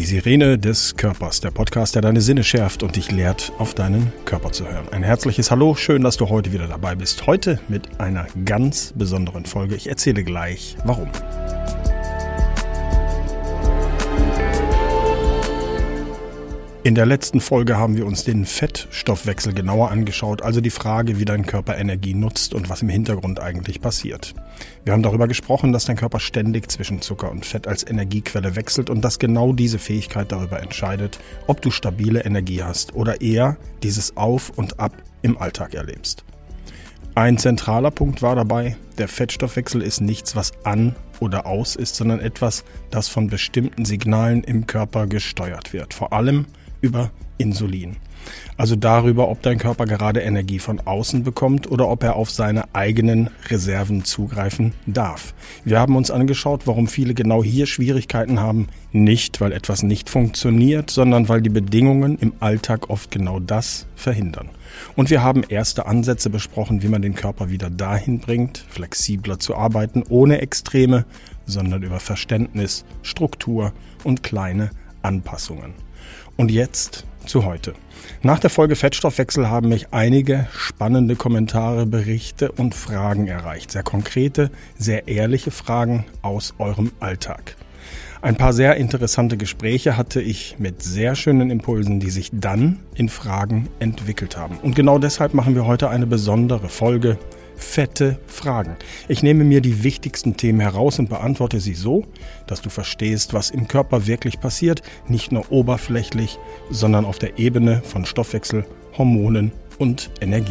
Sirene des Körpers, der Podcast, der deine Sinne schärft und dich lehrt, auf deinen Körper zu hören. Ein herzliches Hallo, schön, dass du heute wieder dabei bist. Heute mit einer ganz besonderen Folge. Ich erzähle gleich, warum. In der letzten Folge haben wir uns den Fettstoffwechsel genauer angeschaut, also die Frage, wie dein Körper Energie nutzt und was im Hintergrund eigentlich passiert. Wir haben darüber gesprochen, dass dein Körper ständig zwischen Zucker und Fett als Energiequelle wechselt und dass genau diese Fähigkeit darüber entscheidet, ob du stabile Energie hast oder eher dieses Auf und Ab im Alltag erlebst. Ein zentraler Punkt war dabei, der Fettstoffwechsel ist nichts, was an oder aus ist, sondern etwas, das von bestimmten Signalen im Körper gesteuert wird, vor allem über Insulin. Also darüber, ob dein Körper gerade Energie von außen bekommt oder ob er auf seine eigenen Reserven zugreifen darf. Wir haben uns angeschaut, warum viele genau hier Schwierigkeiten haben. Nicht, weil etwas nicht funktioniert, sondern weil die Bedingungen im Alltag oft genau das verhindern. Und wir haben erste Ansätze besprochen, wie man den Körper wieder dahin bringt, flexibler zu arbeiten, ohne Extreme, sondern über Verständnis, Struktur und kleine Anpassungen. Und jetzt zu heute. Nach der Folge Fettstoffwechsel haben mich einige spannende Kommentare, Berichte und Fragen erreicht. Sehr konkrete, sehr ehrliche Fragen aus eurem Alltag. Ein paar sehr interessante Gespräche hatte ich mit sehr schönen Impulsen, die sich dann in Fragen entwickelt haben. Und genau deshalb machen wir heute eine besondere Folge Fette Fragen. Ich nehme mir die wichtigsten Themen heraus und beantworte sie so, dass du verstehst, was im Körper wirklich passiert, nicht nur oberflächlich, sondern auf der Ebene von Stoffwechsel, Hormonen und Energie.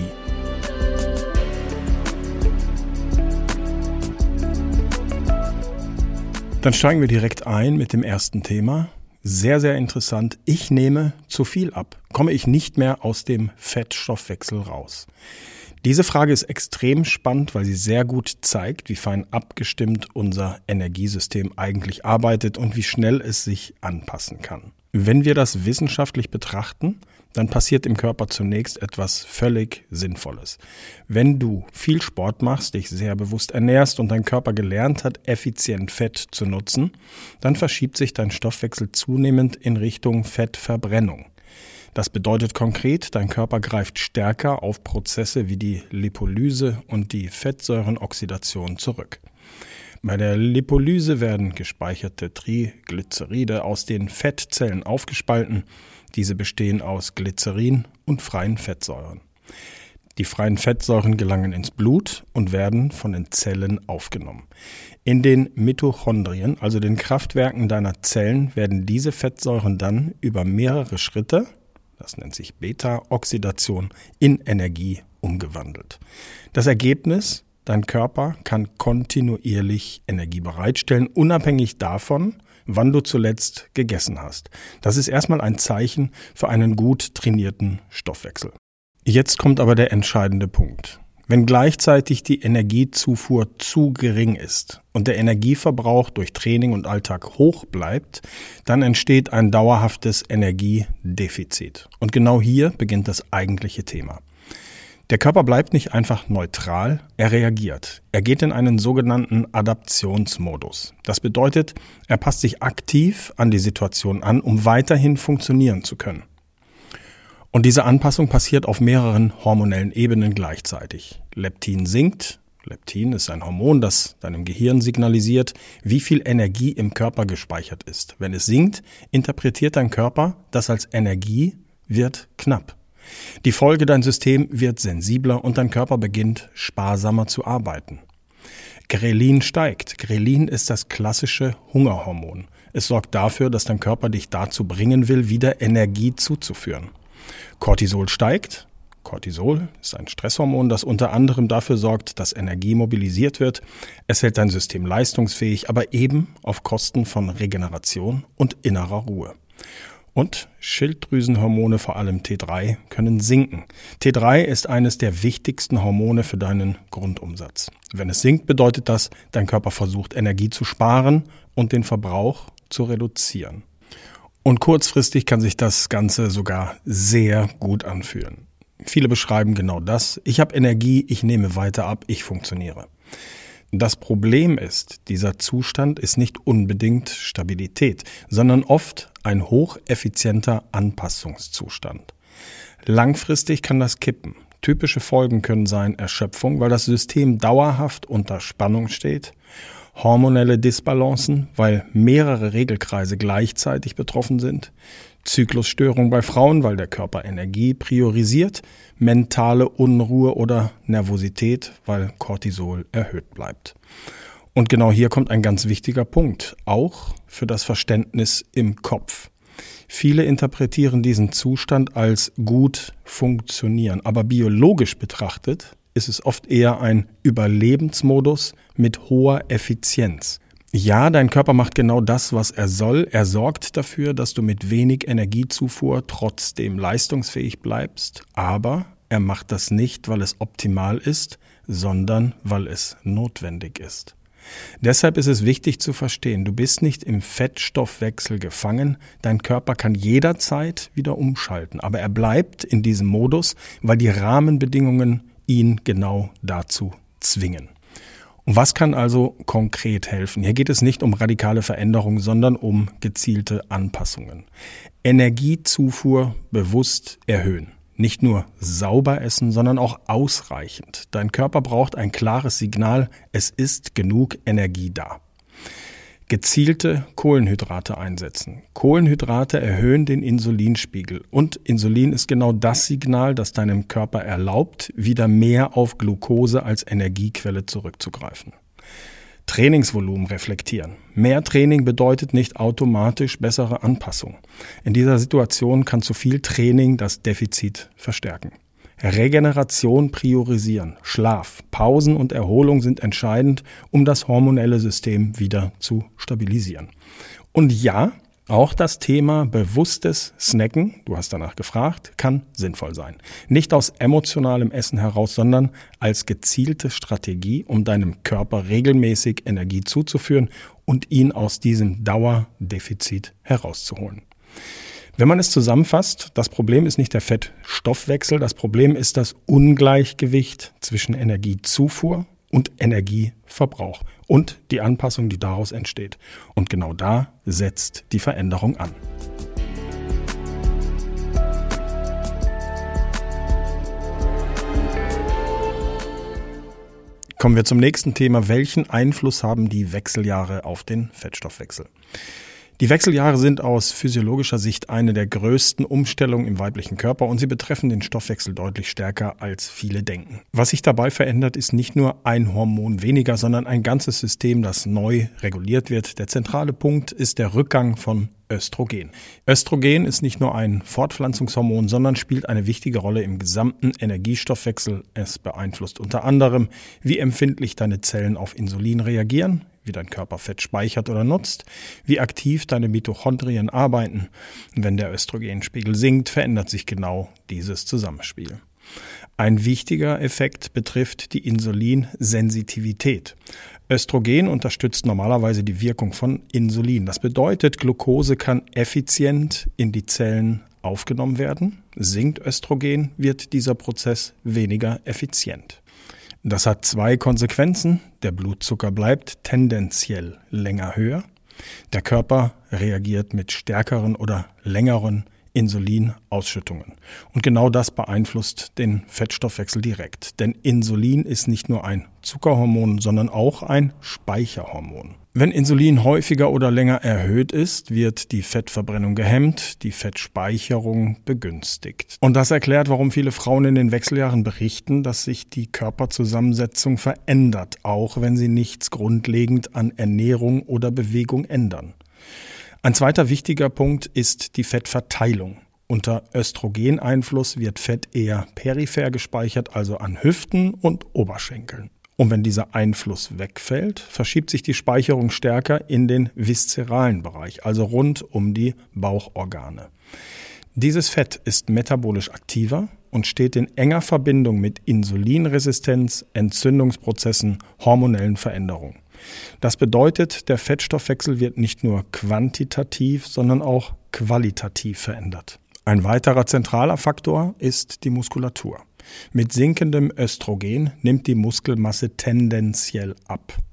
Dann steigen wir direkt ein mit dem ersten Thema. Sehr, sehr interessant. Ich nehme zu viel ab. Komme ich nicht mehr aus dem Fettstoffwechsel raus? Diese Frage ist extrem spannend, weil sie sehr gut zeigt, wie fein abgestimmt unser Energiesystem eigentlich arbeitet und wie schnell es sich anpassen kann. Wenn wir das wissenschaftlich betrachten, dann passiert im Körper zunächst etwas völlig Sinnvolles. Wenn du viel Sport machst, dich sehr bewusst ernährst und dein Körper gelernt hat, effizient Fett zu nutzen, dann verschiebt sich dein Stoffwechsel zunehmend in Richtung Fettverbrennung. Das bedeutet konkret, dein Körper greift stärker auf Prozesse wie die Lipolyse und die Fettsäurenoxidation zurück. Bei der Lipolyse werden gespeicherte Triglyceride aus den Fettzellen aufgespalten. Diese bestehen aus Glycerin und freien Fettsäuren. Die freien Fettsäuren gelangen ins Blut und werden von den Zellen aufgenommen. In den Mitochondrien, also den Kraftwerken deiner Zellen, werden diese Fettsäuren dann über mehrere Schritte, das nennt sich Beta-Oxidation, in Energie umgewandelt. Das Ergebnis: Dein Körper kann kontinuierlich Energie bereitstellen, unabhängig davon, wann du zuletzt gegessen hast. Das ist erstmal ein Zeichen für einen gut trainierten Stoffwechsel. Jetzt kommt aber der entscheidende Punkt. Wenn gleichzeitig die Energiezufuhr zu gering ist und der Energieverbrauch durch Training und Alltag hoch bleibt, dann entsteht ein dauerhaftes Energiedefizit. Und genau hier beginnt das eigentliche Thema. Der Körper bleibt nicht einfach neutral, er reagiert. Er geht in einen sogenannten Adaptionsmodus. Das bedeutet, er passt sich aktiv an die Situation an, um weiterhin funktionieren zu können. Und diese Anpassung passiert auf mehreren hormonellen Ebenen gleichzeitig. Leptin sinkt. Leptin ist ein Hormon, das deinem Gehirn signalisiert, wie viel Energie im Körper gespeichert ist. Wenn es sinkt, interpretiert dein Körper das als Energie wird knapp. Die Folge: dein System wird sensibler und dein Körper beginnt sparsamer zu arbeiten. Grelin steigt. Grelin ist das klassische Hungerhormon. Es sorgt dafür, dass dein Körper dich dazu bringen will, wieder Energie zuzuführen. Cortisol steigt. Cortisol ist ein Stresshormon, das unter anderem dafür sorgt, dass Energie mobilisiert wird. Es hält dein System leistungsfähig, aber eben auf Kosten von Regeneration und innerer Ruhe. Und Schilddrüsenhormone, vor allem T3, können sinken. T3 ist eines der wichtigsten Hormone für deinen Grundumsatz. Wenn es sinkt, bedeutet das, dein Körper versucht, Energie zu sparen und den Verbrauch zu reduzieren. Und kurzfristig kann sich das Ganze sogar sehr gut anfühlen. Viele beschreiben genau das: Ich habe Energie, ich nehme weiter ab, ich funktioniere. Das Problem ist, dieser Zustand ist nicht unbedingt Stabilität, sondern oft ein hocheffizienter Anpassungszustand. Langfristig kann das kippen. Typische Folgen können sein Erschöpfung, weil das System dauerhaft unter Spannung steht, hormonelle Disbalancen, weil mehrere Regelkreise gleichzeitig betroffen sind, Zyklusstörung bei Frauen, weil der Körper Energie priorisiert, mentale Unruhe oder Nervosität, weil Cortisol erhöht bleibt. Und genau hier kommt ein ganz wichtiger Punkt, auch für das Verständnis im Kopf. Viele interpretieren diesen Zustand als gut funktionieren, aber biologisch betrachtet ist es oft eher ein Überlebensmodus mit hoher Effizienz. Ja, dein Körper macht genau das, was er soll. Er sorgt dafür, dass du mit wenig Energiezufuhr trotzdem leistungsfähig bleibst, aber er macht das nicht, weil es optimal ist, sondern weil es notwendig ist. Deshalb ist es wichtig zu verstehen, du bist nicht im Fettstoffwechsel gefangen, dein Körper kann jederzeit wieder umschalten, aber er bleibt in diesem Modus, weil die Rahmenbedingungen ihn genau dazu zwingen. Und was kann also konkret helfen? Hier geht es nicht um radikale Veränderungen, sondern um gezielte Anpassungen. Energiezufuhr bewusst erhöhen. Nicht nur sauber essen, sondern auch ausreichend. Dein Körper braucht ein klares Signal, es ist genug Energie da. Gezielte Kohlenhydrate einsetzen. Kohlenhydrate erhöhen den Insulinspiegel und Insulin ist genau das Signal, das deinem Körper erlaubt, wieder mehr auf Glucose als Energiequelle zurückzugreifen. Trainingsvolumen reflektieren. Mehr Training bedeutet nicht automatisch bessere Anpassung. In dieser Situation kann zu viel Training das Defizit verstärken. Regeneration priorisieren. Schlaf, Pausen und Erholung sind entscheidend, um das hormonelle System wieder zu stabilisieren. Und ja, auch das Thema bewusstes Snacken, du hast danach gefragt, kann sinnvoll sein. Nicht aus emotionalem Essen heraus, sondern als gezielte Strategie, um deinem Körper regelmäßig Energie zuzuführen und ihn aus diesem Dauerdefizit herauszuholen. Wenn man es zusammenfasst, das Problem ist nicht der Fettstoffwechsel, das Problem ist das Ungleichgewicht zwischen Energiezufuhr und Energieverbrauch und die Anpassung, die daraus entsteht. Und genau da setzt die Veränderung an. Kommen wir zum nächsten Thema. Welchen Einfluss haben die Wechseljahre auf den Fettstoffwechsel? Die Wechseljahre sind aus physiologischer Sicht eine der größten Umstellungen im weiblichen Körper und sie betreffen den Stoffwechsel deutlich stärker, als viele denken. Was sich dabei verändert, ist nicht nur ein Hormon weniger, sondern ein ganzes System, das neu reguliert wird. Der zentrale Punkt ist der Rückgang von Östrogen. Östrogen ist nicht nur ein Fortpflanzungshormon, sondern spielt eine wichtige Rolle im gesamten Energiestoffwechsel. Es beeinflusst unter anderem, wie empfindlich deine Zellen auf Insulin reagieren, wie dein Körper Fett speichert oder nutzt, wie aktiv deine Mitochondrien arbeiten. Wenn der Östrogenspiegel sinkt, verändert sich genau dieses Zusammenspiel. Ein wichtiger Effekt betrifft die Insulinsensitivität. Östrogen unterstützt normalerweise die Wirkung von Insulin. Das bedeutet, Glucose kann effizient in die Zellen aufgenommen werden. Sinkt Östrogen, wird dieser Prozess weniger effizient. Das hat zwei Konsequenzen. Der Blutzucker bleibt tendenziell länger höher. Der Körper reagiert mit stärkeren oder längeren Insulinausschüttungen. Und genau das beeinflusst den Fettstoffwechsel direkt. Denn Insulin ist nicht nur ein Zuckerhormon, sondern auch ein Speicherhormon. Wenn Insulin häufiger oder länger erhöht ist, wird die Fettverbrennung gehemmt, die Fettspeicherung begünstigt. Und das erklärt, warum viele Frauen in den Wechseljahren berichten, dass sich die Körperzusammensetzung verändert, auch wenn sie nichts grundlegend an Ernährung oder Bewegung ändern. Ein zweiter wichtiger Punkt ist die Fettverteilung. Unter Östrogeneinfluss wird Fett eher peripher gespeichert, also an Hüften und Oberschenkeln. Und wenn dieser Einfluss wegfällt, verschiebt sich die Speicherung stärker in den viszeralen Bereich, also rund um die Bauchorgane. Dieses Fett ist metabolisch aktiver und steht in enger Verbindung mit Insulinresistenz, Entzündungsprozessen, hormonellen Veränderungen. Das bedeutet, der Fettstoffwechsel wird nicht nur quantitativ, sondern auch qualitativ verändert. Ein weiterer zentraler Faktor ist die Muskulatur. Mit sinkendem Östrogen nimmt die Muskelmasse tendenziell ab.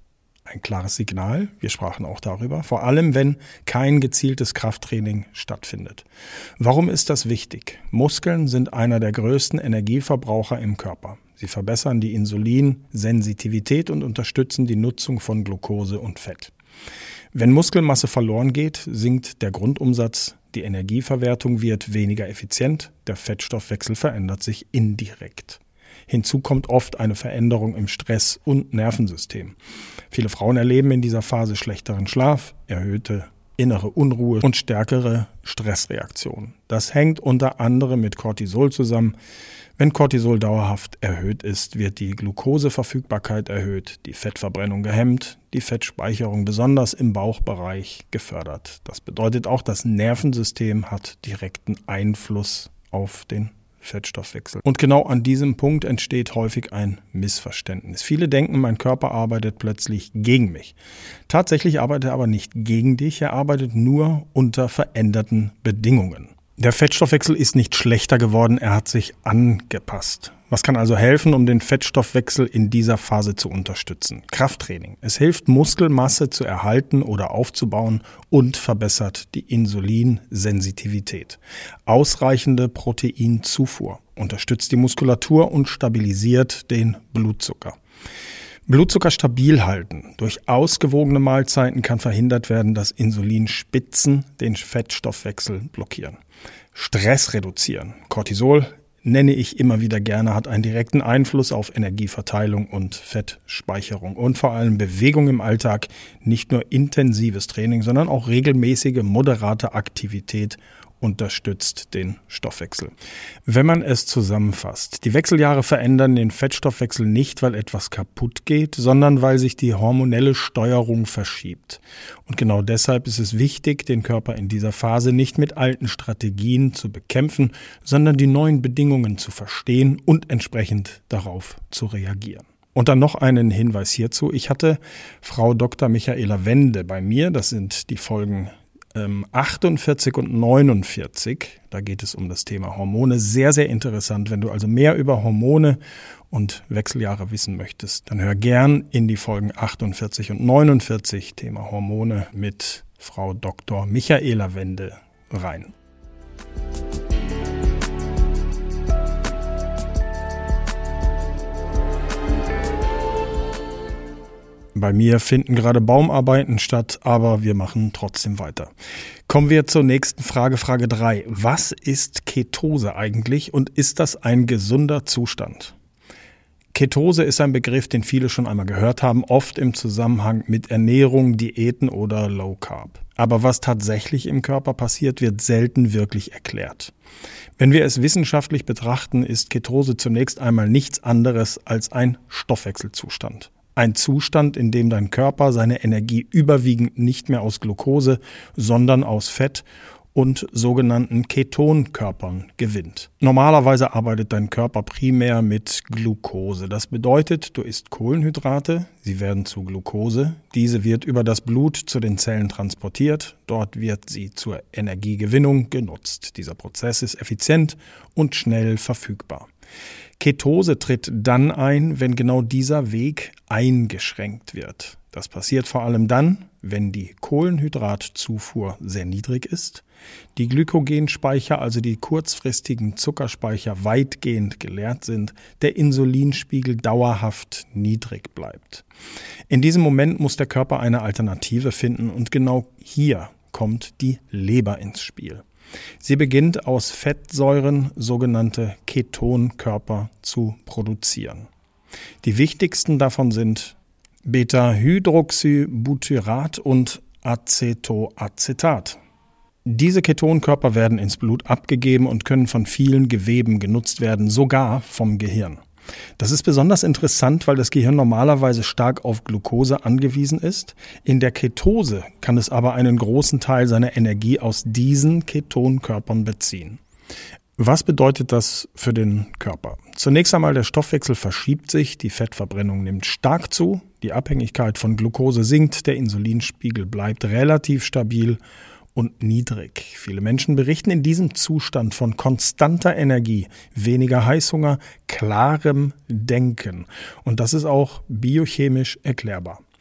Ein klares Signal, wir sprachen auch darüber, vor allem wenn kein gezieltes Krafttraining stattfindet. Warum ist das wichtig? Muskeln sind einer der größten Energieverbraucher im Körper. Sie verbessern die Insulinsensitivität und unterstützen die Nutzung von Glucose und Fett. Wenn Muskelmasse verloren geht, sinkt der Grundumsatz, die Energieverwertung wird weniger effizient, der Fettstoffwechsel verändert sich indirekt. Hinzu kommt oft eine Veränderung im Stress- und Nervensystem. Viele Frauen erleben in dieser Phase schlechteren Schlaf, erhöhte innere Unruhe und stärkere Stressreaktionen. Das hängt unter anderem mit Cortisol zusammen. Wenn Cortisol dauerhaft erhöht ist, wird die Glukoseverfügbarkeit erhöht, die Fettverbrennung gehemmt, die Fettspeicherung besonders im Bauchbereich gefördert. Das bedeutet auch, das Nervensystem hat direkten Einfluss auf den Fettstoffwechsel. Und genau an diesem Punkt entsteht häufig ein Missverständnis. Viele denken, mein Körper arbeitet plötzlich gegen mich. Tatsächlich arbeitet er aber nicht gegen dich, er arbeitet nur unter veränderten Bedingungen. Der Fettstoffwechsel ist nicht schlechter geworden, er hat sich angepasst. Was kann also helfen, um den Fettstoffwechsel in dieser Phase zu unterstützen? Krafttraining. Es hilft, Muskelmasse zu erhalten oder aufzubauen und verbessert die Insulinsensitivität. Ausreichende Proteinzufuhr unterstützt die Muskulatur und stabilisiert den Blutzucker. Blutzucker stabil halten. Durch ausgewogene Mahlzeiten kann verhindert werden, dass Insulinspitzen den Fettstoffwechsel blockieren. Stress reduzieren. Cortisol, nenne ich immer wieder gerne, hat einen direkten Einfluss auf Energieverteilung und Fettspeicherung und vor allem Bewegung im Alltag, nicht nur intensives Training, sondern auch regelmäßige, moderate Aktivität unterstützt den Stoffwechsel. Wenn man es zusammenfasst, die Wechseljahre verändern den Fettstoffwechsel nicht, weil etwas kaputt geht, sondern weil sich die hormonelle Steuerung verschiebt. Und genau deshalb ist es wichtig, den Körper in dieser Phase nicht mit alten Strategien zu bekämpfen, sondern die neuen Bedingungen zu verstehen und entsprechend darauf zu reagieren. Und dann noch einen Hinweis hierzu. Ich hatte Frau Dr. Michaela Wende bei mir, das sind die Folgen 48 und 49, da geht es um das Thema Hormone. Sehr, sehr interessant. Wenn du also mehr über Hormone und Wechseljahre wissen möchtest, dann hör gern in die Folgen 48 und 49, Thema Hormone, mit Frau Dr. Michaela Wende rein. Bei mir finden gerade Baumarbeiten statt, aber wir machen trotzdem weiter. Kommen wir zur nächsten Frage, Frage 3. Was ist Ketose eigentlich und ist das ein gesunder Zustand? Ketose ist ein Begriff, den viele schon einmal gehört haben, oft im Zusammenhang mit Ernährung, Diäten oder Low Carb. Aber was tatsächlich im Körper passiert, wird selten wirklich erklärt. Wenn wir es wissenschaftlich betrachten, ist Ketose zunächst einmal nichts anderes als ein Stoffwechselzustand. Ein Zustand, in dem dein Körper seine Energie überwiegend nicht mehr aus Glucose, sondern aus Fett und sogenannten Ketonkörpern gewinnt. Normalerweise arbeitet dein Körper primär mit Glucose. Das bedeutet, du isst Kohlenhydrate, sie werden zu Glucose. Diese wird über das Blut zu den Zellen transportiert. Dort wird sie zur Energiegewinnung genutzt. Dieser Prozess ist effizient und schnell verfügbar. Ketose tritt dann ein, wenn genau dieser Weg eingeschränkt wird. Das passiert vor allem dann, wenn die Kohlenhydratzufuhr sehr niedrig ist, die Glykogenspeicher, also die kurzfristigen Zuckerspeicher, weitgehend geleert sind, der Insulinspiegel dauerhaft niedrig bleibt. In diesem Moment muss der Körper eine Alternative finden und genau hier kommt die Leber ins Spiel. Sie beginnt aus Fettsäuren sogenannte Ketonkörper zu produzieren. Die wichtigsten davon sind Beta-Hydroxybutyrat und Acetoacetat. Diese Ketonkörper werden ins Blut abgegeben und können von vielen Geweben genutzt werden, sogar vom Gehirn. Das ist besonders interessant, weil das Gehirn normalerweise stark auf Glucose angewiesen ist. In der Ketose kann es aber einen großen Teil seiner Energie aus diesen Ketonkörpern beziehen. Was bedeutet das für den Körper? Zunächst einmal, der Stoffwechsel verschiebt sich, die Fettverbrennung nimmt stark zu, die Abhängigkeit von Glucose sinkt, der Insulinspiegel bleibt relativ stabil und niedrig. Viele Menschen berichten in diesem Zustand von konstanter Energie, weniger Heißhunger, klarem Denken. Und das ist auch biochemisch erklärbar.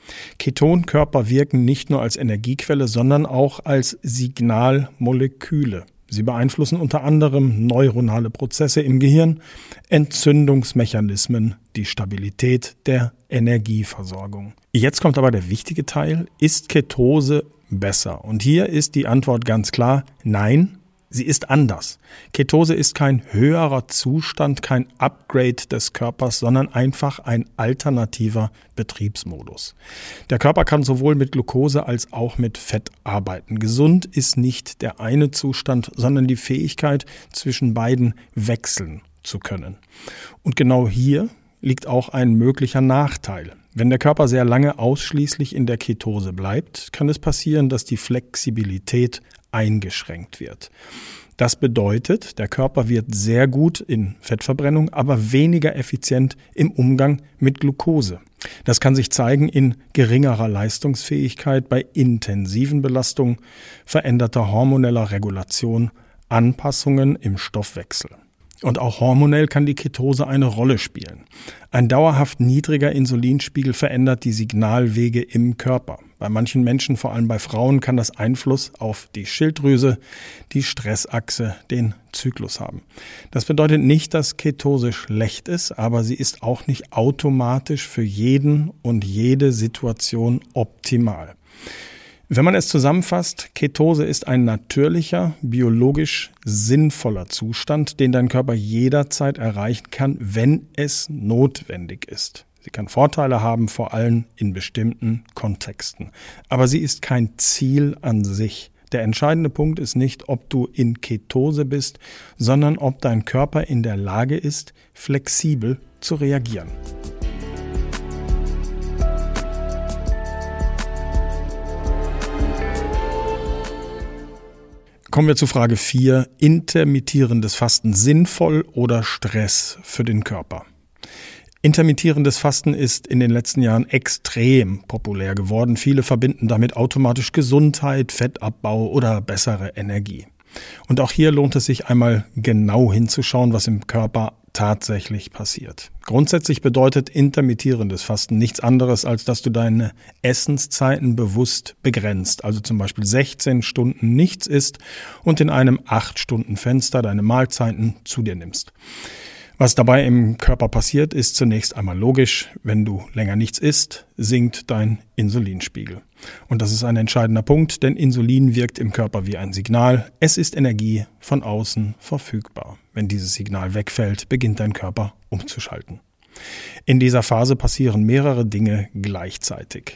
Ketonkörper wirken nicht nur als Energiequelle, sondern auch als Signalmoleküle. Sie beeinflussen unter anderem neuronale Prozesse im Gehirn, Entzündungsmechanismen, die Stabilität der Energieversorgung. Jetzt kommt aber der wichtige Teil. Ist Ketose besser? Und hier ist die Antwort ganz klar: Nein, sie ist anders. Ketose ist kein höherer Zustand, kein Upgrade des Körpers, sondern einfach ein alternativer Betriebsmodus. Der Körper kann sowohl mit Glucose als auch mit Fett arbeiten. Gesund ist nicht der eine Zustand, sondern die Fähigkeit, zwischen beiden wechseln zu können. Und genau hier liegt auch ein möglicher Nachteil. Wenn der Körper sehr lange ausschließlich in der Ketose bleibt, kann es passieren, dass die Flexibilität eingeschränkt wird. Das bedeutet, der Körper wird sehr gut in Fettverbrennung, aber weniger effizient im Umgang mit Glucose. Das kann sich zeigen in geringerer Leistungsfähigkeit bei intensiven Belastungen, veränderter hormoneller Regulation, Anpassungen im Stoffwechsel. Und auch hormonell kann die Ketose eine Rolle spielen. Ein dauerhaft niedriger Insulinspiegel verändert die Signalwege im Körper. Bei manchen Menschen, vor allem bei Frauen, kann das Einfluss auf die Schilddrüse, die Stressachse, den Zyklus haben. Das bedeutet nicht, dass Ketose schlecht ist, aber sie ist auch nicht automatisch für jeden und jede Situation optimal. Wenn man es zusammenfasst, Ketose ist ein natürlicher, biologisch sinnvoller Zustand, den dein Körper jederzeit erreichen kann, wenn es notwendig ist. Sie kann Vorteile haben, vor allem in bestimmten Kontexten. Aber sie ist kein Ziel an sich. Der entscheidende Punkt ist nicht, ob du in Ketose bist, sondern ob dein Körper in der Lage ist, flexibel zu reagieren. Kommen wir zu Frage 4. Intermittierendes Fasten sinnvoll oder Stress für den Körper? Intermittierendes Fasten ist in den letzten Jahren extrem populär geworden. Viele verbinden damit automatisch Gesundheit, Fettabbau oder bessere Energie. Und auch hier lohnt es sich einmal genau hinzuschauen, was im Körper tatsächlich passiert. Grundsätzlich bedeutet intermittierendes Fasten nichts anderes, als dass du deine Essenszeiten bewusst begrenzt. Also zum Beispiel 16 Stunden nichts isst und in einem 8-Stunden-Fenster deine Mahlzeiten zu dir nimmst. Was dabei im Körper passiert, ist zunächst einmal logisch. Wenn du länger nichts isst, sinkt dein Insulinspiegel. Und das ist ein entscheidender Punkt, denn Insulin wirkt im Körper wie ein Signal. Es ist Energie von außen verfügbar. Wenn dieses Signal wegfällt, beginnt dein Körper umzuschalten. In dieser Phase passieren mehrere Dinge gleichzeitig.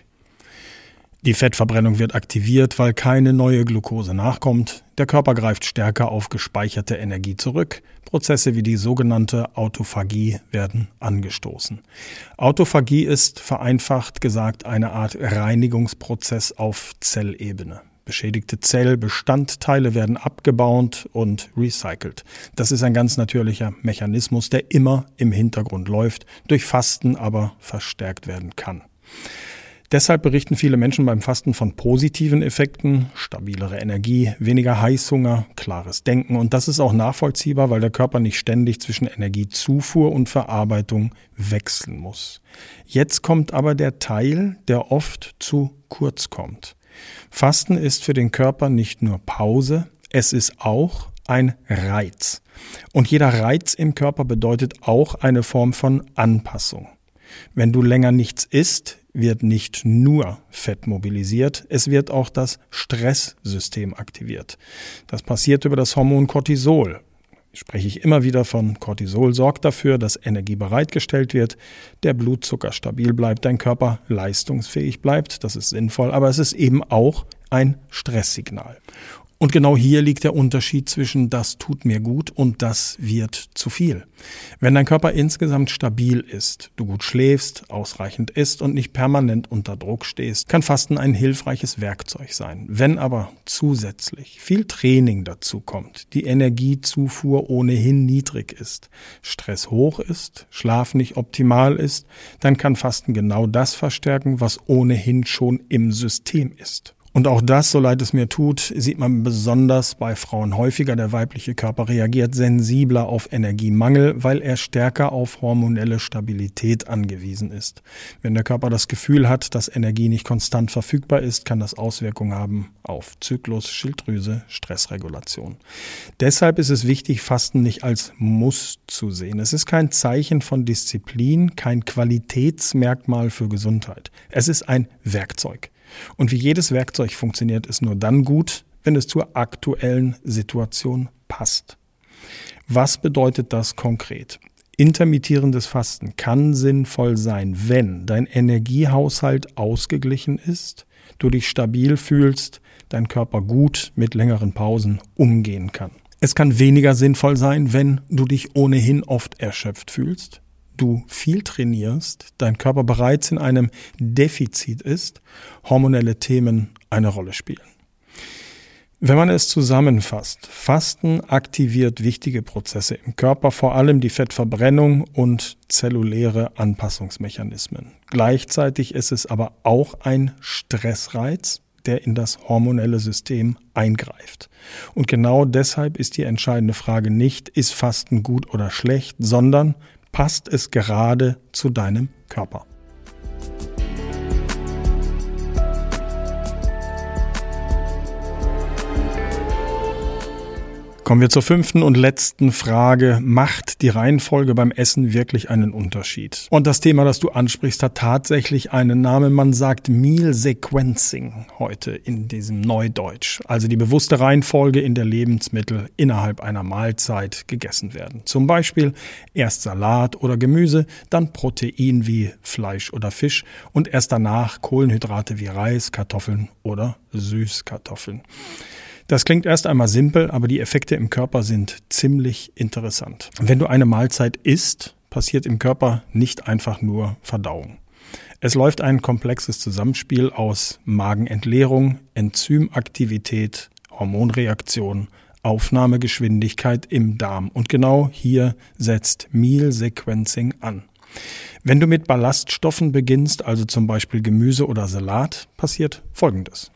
Die Fettverbrennung wird aktiviert, weil keine neue Glucose nachkommt. Der Körper greift stärker auf gespeicherte Energie zurück. Prozesse wie die sogenannte Autophagie werden angestoßen. Autophagie ist, vereinfacht gesagt, eine Art Reinigungsprozess auf Zellebene. Beschädigte Zellbestandteile werden abgebaut und recycelt. Das ist ein ganz natürlicher Mechanismus, der immer im Hintergrund läuft, durch Fasten aber verstärkt werden kann. Deshalb berichten viele Menschen beim Fasten von positiven Effekten, stabilere Energie, weniger Heißhunger, klares Denken. Und das ist auch nachvollziehbar, weil der Körper nicht ständig zwischen Energiezufuhr und Verarbeitung wechseln muss. Jetzt kommt aber der Teil, der oft zu kurz kommt. Fasten ist für den Körper nicht nur Pause, es ist auch ein Reiz. Und jeder Reiz im Körper bedeutet auch eine Form von Anpassung. Wenn du länger nichts isst, wird nicht nur Fett mobilisiert, es wird auch das Stresssystem aktiviert. Das passiert über das Hormon Cortisol. Spreche ich immer wieder von Cortisol, sorgt dafür, dass Energie bereitgestellt wird, der Blutzucker stabil bleibt, dein Körper leistungsfähig bleibt. Das ist sinnvoll, aber es ist eben auch ein Stresssignal. Und genau hier liegt der Unterschied zwischen das tut mir gut und das wird zu viel. Wenn dein Körper insgesamt stabil ist, du gut schläfst, ausreichend isst und nicht permanent unter Druck stehst, kann Fasten ein hilfreiches Werkzeug sein. Wenn aber zusätzlich viel Training dazu kommt, die Energiezufuhr ohnehin niedrig ist, Stress hoch ist, Schlaf nicht optimal ist, dann kann Fasten genau das verstärken, was ohnehin schon im System ist. Und auch das, so leid es mir tut, sieht man besonders bei Frauen häufiger. Der weibliche Körper reagiert sensibler auf Energiemangel, weil er stärker auf hormonelle Stabilität angewiesen ist. Wenn der Körper das Gefühl hat, dass Energie nicht konstant verfügbar ist, kann das Auswirkungen haben auf Zyklus, Schilddrüse, Stressregulation. Deshalb ist es wichtig, Fasten nicht als Muss zu sehen. Es ist kein Zeichen von Disziplin, kein Qualitätsmerkmal für Gesundheit. Es ist ein Werkzeug. Und wie jedes Werkzeug funktioniert es nur dann gut, wenn es zur aktuellen Situation passt. Was bedeutet das konkret? Intermittierendes Fasten kann sinnvoll sein, wenn dein Energiehaushalt ausgeglichen ist, du dich stabil fühlst, dein Körper gut mit längeren Pausen umgehen kann. Es kann weniger sinnvoll sein, wenn du dich ohnehin oft erschöpft fühlst, du viel trainierst, dein Körper bereits in einem Defizit ist, hormonelle Themen eine Rolle spielen. Wenn man es zusammenfasst, Fasten aktiviert wichtige Prozesse im Körper, vor allem die Fettverbrennung und zelluläre Anpassungsmechanismen. Gleichzeitig ist es aber auch ein Stressreiz, der in das hormonelle System eingreift. Und genau deshalb ist die entscheidende Frage nicht, ist Fasten gut oder schlecht, sondern passt es gerade zu deinem Körper? Kommen wir zur 5. und letzten Frage. Macht die Reihenfolge beim Essen wirklich einen Unterschied? Und das Thema, das du ansprichst, hat tatsächlich einen Namen. Man sagt Meal Sequencing heute in diesem Neudeutsch. Also die bewusste Reihenfolge, in der Lebensmittel innerhalb einer Mahlzeit gegessen werden. Zum Beispiel erst Salat oder Gemüse, dann Protein wie Fleisch oder Fisch und erst danach Kohlenhydrate wie Reis, Kartoffeln oder Süßkartoffeln. Das klingt erst einmal simpel, aber die Effekte im Körper sind ziemlich interessant. Wenn du eine Mahlzeit isst, passiert im Körper nicht einfach nur Verdauung. Es läuft ein komplexes Zusammenspiel aus Magenentleerung, Enzymaktivität, Hormonreaktion, Aufnahmegeschwindigkeit im Darm. Und genau hier setzt Meal Sequencing an. Wenn du mit Ballaststoffen beginnst, also zum Beispiel Gemüse oder Salat, passiert Folgendes.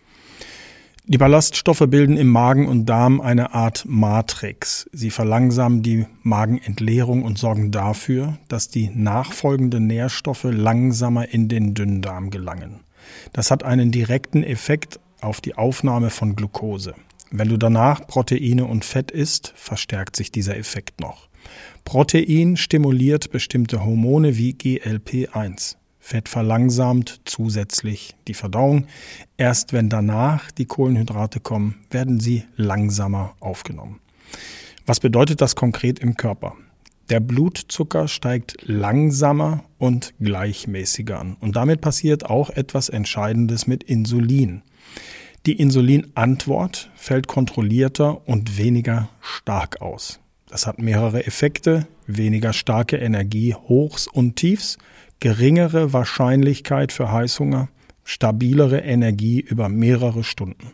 Die Ballaststoffe bilden im Magen und Darm eine Art Matrix. Sie verlangsamen die Magenentleerung und sorgen dafür, dass die nachfolgenden Nährstoffe langsamer in den Dünndarm gelangen. Das hat einen direkten Effekt auf die Aufnahme von Glucose. Wenn du danach Proteine und Fett isst, verstärkt sich dieser Effekt noch. Protein stimuliert bestimmte Hormone wie GLP-1. Fett verlangsamt zusätzlich die Verdauung. Erst wenn danach die Kohlenhydrate kommen, werden sie langsamer aufgenommen. Was bedeutet das konkret im Körper? Der Blutzucker steigt langsamer und gleichmäßiger an. Und damit passiert auch etwas Entscheidendes mit Insulin. Die Insulinantwort fällt kontrollierter und weniger stark aus. Das hat mehrere Effekte: weniger starke Energie Hochs und Tiefs, geringere Wahrscheinlichkeit für Heißhunger, stabilere Energie über mehrere Stunden.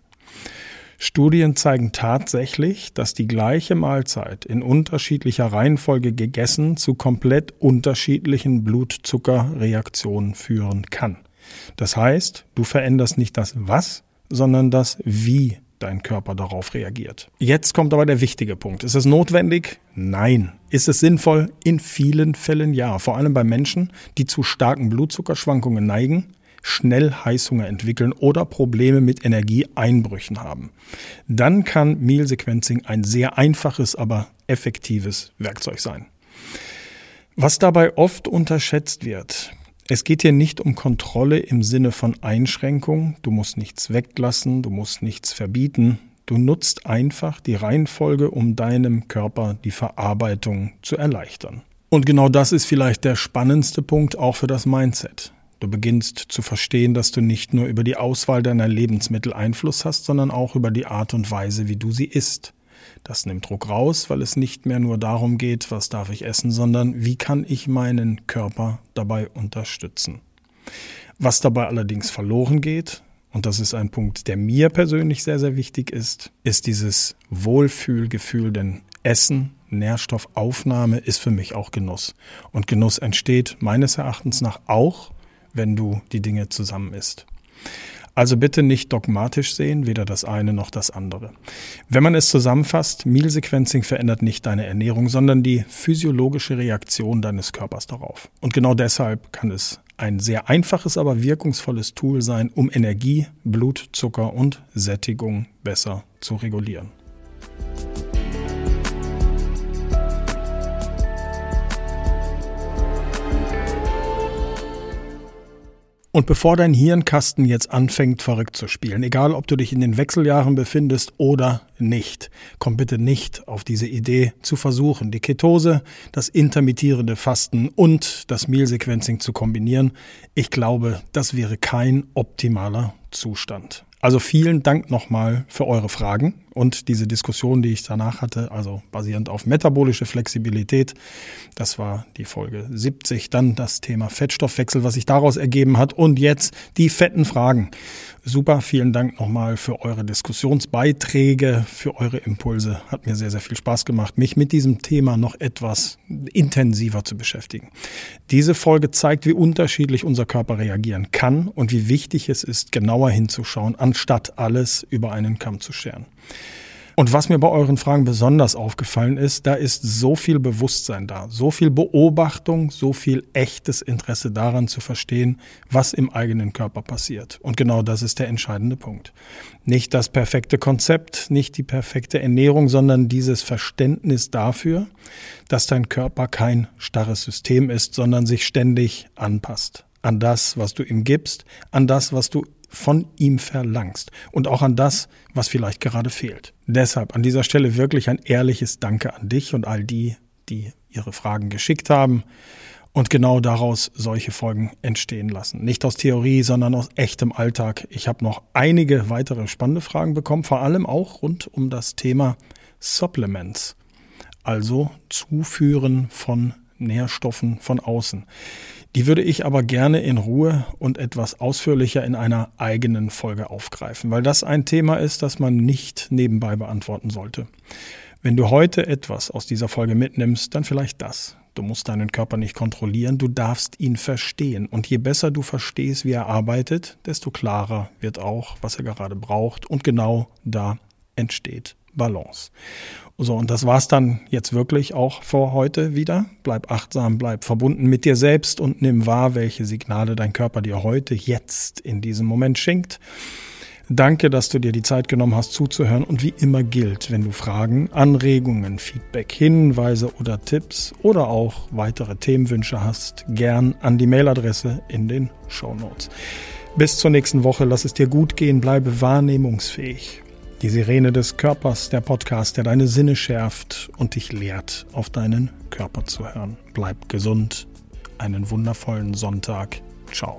Studien zeigen tatsächlich, dass die gleiche Mahlzeit in unterschiedlicher Reihenfolge gegessen zu komplett unterschiedlichen Blutzuckerreaktionen führen kann. Das heißt, du veränderst nicht das Was, sondern das Wie dein Körper darauf reagiert. Jetzt kommt aber der wichtige Punkt. Ist es notwendig? Nein. Ist es sinnvoll? In vielen Fällen ja. Vor allem bei Menschen, die zu starken Blutzuckerschwankungen neigen, schnell Heißhunger entwickeln oder Probleme mit Energieeinbrüchen haben. Dann kann Meal Sequencing ein sehr einfaches, aber effektives Werkzeug sein. Was dabei oft unterschätzt wird: Es geht hier nicht um Kontrolle im Sinne von Einschränkung. Du musst nichts weglassen, du musst nichts verbieten. Du nutzt einfach die Reihenfolge, um deinem Körper die Verarbeitung zu erleichtern. Und genau das ist vielleicht der spannendste Punkt auch für das Mindset. Du beginnst zu verstehen, dass du nicht nur über die Auswahl deiner Lebensmittel Einfluss hast, sondern auch über die Art und Weise, wie du sie isst. Das nimmt Druck raus, weil es nicht mehr nur darum geht, was darf ich essen, sondern wie kann ich meinen Körper dabei unterstützen. Was dabei allerdings verloren geht, und das ist ein Punkt, der mir persönlich sehr, sehr wichtig ist dieses Wohlfühlgefühl, denn Essen, Nährstoffaufnahme ist für mich auch Genuss. Und Genuss entsteht meines Erachtens nach auch, wenn du die Dinge zusammen isst. Also bitte nicht dogmatisch sehen, weder das eine noch das andere. Wenn man es zusammenfasst, Meal Sequencing verändert nicht deine Ernährung, sondern die physiologische Reaktion deines Körpers darauf. Und genau deshalb kann es ein sehr einfaches, aber wirkungsvolles Tool sein, um Energie, Blutzucker und Sättigung besser zu regulieren. Und bevor dein Hirnkasten jetzt anfängt, verrückt zu spielen, egal ob du dich in den Wechseljahren befindest oder nicht, komm bitte nicht auf diese Idee zu versuchen, die Ketose, das intermittierende Fasten und das Meal Sequencing zu kombinieren. Ich glaube, das wäre kein optimaler Zustand. Also vielen Dank nochmal für eure Fragen und diese Diskussion, die ich danach hatte, also basierend auf metabolische Flexibilität. Das war die Folge 70. Dann das Thema Fettstoffwechsel, was sich daraus ergeben hat. Und jetzt die fetten Fragen. Super, vielen Dank nochmal für eure Diskussionsbeiträge, für eure Impulse. Hat mir sehr, sehr viel Spaß gemacht, mich mit diesem Thema noch etwas intensiver zu beschäftigen. Diese Folge zeigt, wie unterschiedlich unser Körper reagieren kann und wie wichtig es ist, genauer hinzuschauen, anstatt alles über einen Kamm zu scheren. Und was mir bei euren Fragen besonders aufgefallen ist, da ist so viel Bewusstsein da, so viel Beobachtung, so viel echtes Interesse daran zu verstehen, was im eigenen Körper passiert. Und genau das ist der entscheidende Punkt. Nicht das perfekte Konzept, nicht die perfekte Ernährung, sondern dieses Verständnis dafür, dass dein Körper kein starres System ist, sondern sich ständig anpasst. An das, was du ihm gibst, an das, was du von ihm verlangst und auch an das, was vielleicht gerade fehlt. Deshalb an dieser Stelle wirklich ein ehrliches Danke an dich und all die, die ihre Fragen geschickt haben und genau daraus solche Folgen entstehen lassen. Nicht aus Theorie, sondern aus echtem Alltag. Ich habe noch einige weitere spannende Fragen bekommen, vor allem auch rund um das Thema Supplements, also Zuführen von Nährstoffen von außen. Die würde ich aber gerne in Ruhe und etwas ausführlicher in einer eigenen Folge aufgreifen, weil das ein Thema ist, das man nicht nebenbei beantworten sollte. Wenn du heute etwas aus dieser Folge mitnimmst, dann vielleicht das. Du musst deinen Körper nicht kontrollieren, du darfst ihn verstehen. Und je besser du verstehst, wie er arbeitet, desto klarer wird auch, was er gerade braucht. Und genau da entsteht Balance. So, und das war's dann jetzt wirklich auch für heute wieder. Bleib achtsam, bleib verbunden mit dir selbst und nimm wahr, welche Signale dein Körper dir heute, jetzt, in diesem Moment schenkt. Danke, dass du dir die Zeit genommen hast, zuzuhören. Und wie immer gilt, wenn du Fragen, Anregungen, Feedback, Hinweise oder Tipps oder auch weitere Themenwünsche hast, gern an die Mailadresse in den Shownotes. Bis zur nächsten Woche, lass es dir gut gehen, bleibe wahrnehmungsfähig. Die Sirene des Körpers, der Podcast, der deine Sinne schärft und dich lehrt, auf deinen Körper zu hören. Bleib gesund. Einen wundervollen Sonntag. Ciao.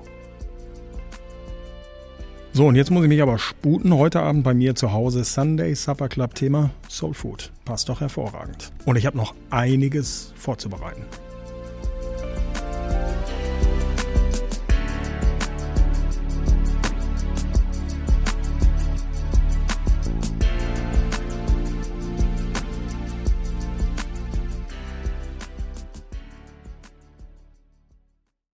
So, und jetzt muss ich mich aber sputen. Heute Abend bei mir zu Hause Sunday Supper Club Thema Soul Food. Passt doch hervorragend. Und ich habe noch einiges vorzubereiten.